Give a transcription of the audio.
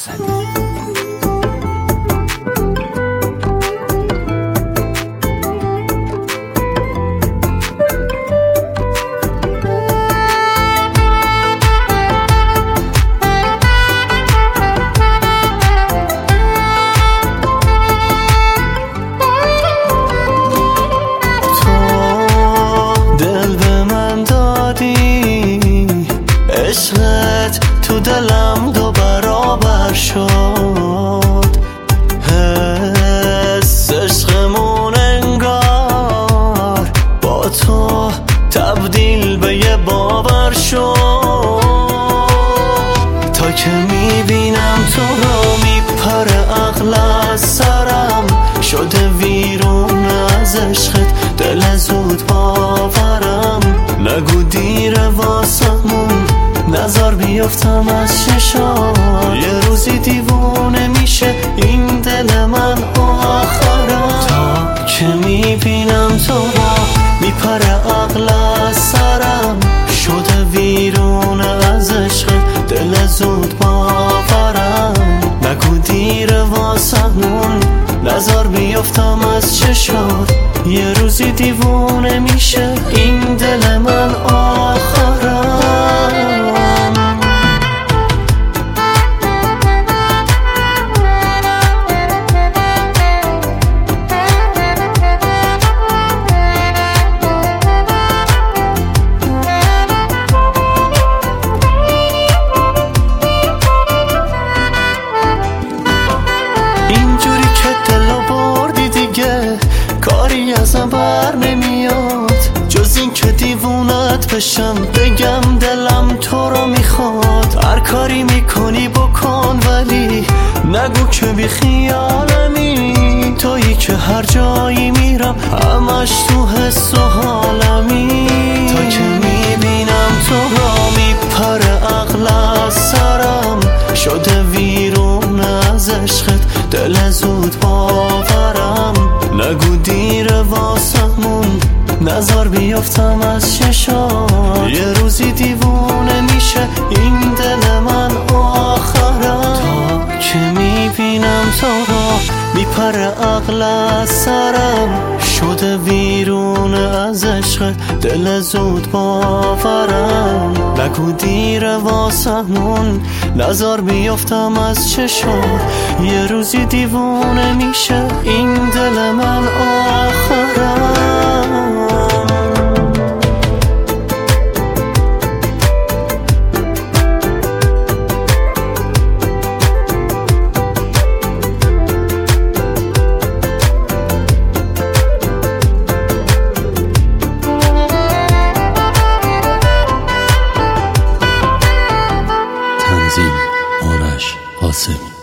حسنی. عشقت تو دلم دو برابر شد، حس عشقمون انگار با تو تبدیل به یه باور شد. تا که میبینم تو رو میپره عقل از سرم، شده ویرون از عشقت دل زود باورم. نگو دیره واسمون نظر بیفتم از چشات، یه روزی دیوونه میشه این دل من آخرم. تا که میبینم تو را میپره عقل از سرم، شده ویرونه از عشقت دل زود باورم. نگو دیره واسمون نظر بیفتم از چشات، یه روزی دیوونه میشه این دل من آخرم. اینجوری که دلو بردی دیگه کاری ازم بر نمیاد، جز این که دیوونت بشم بگم دلم تو رو میخواد. هر کاری میکنی بکن ولی نگو که بی خیالمی، تویی که هر جایی میرم همش تو حس و حالمی. تا که میبینم تو را میپره عقل از سرم، شده ویرون از عشقت دل زود باورم. نگو دیره واسمون نظر بیفتم از چشات، یه روزی دیوونه میشه این دل من آخرم. تا که میبینم تو را میپره عقل از سرم، شده ویرونه از عشقت دل زود باورم. نگو دیره واسمون نظر بیفتم از چشات، یه روزی دیوونه میشه این دل من آخرم. تنظیم آرش قاسمی.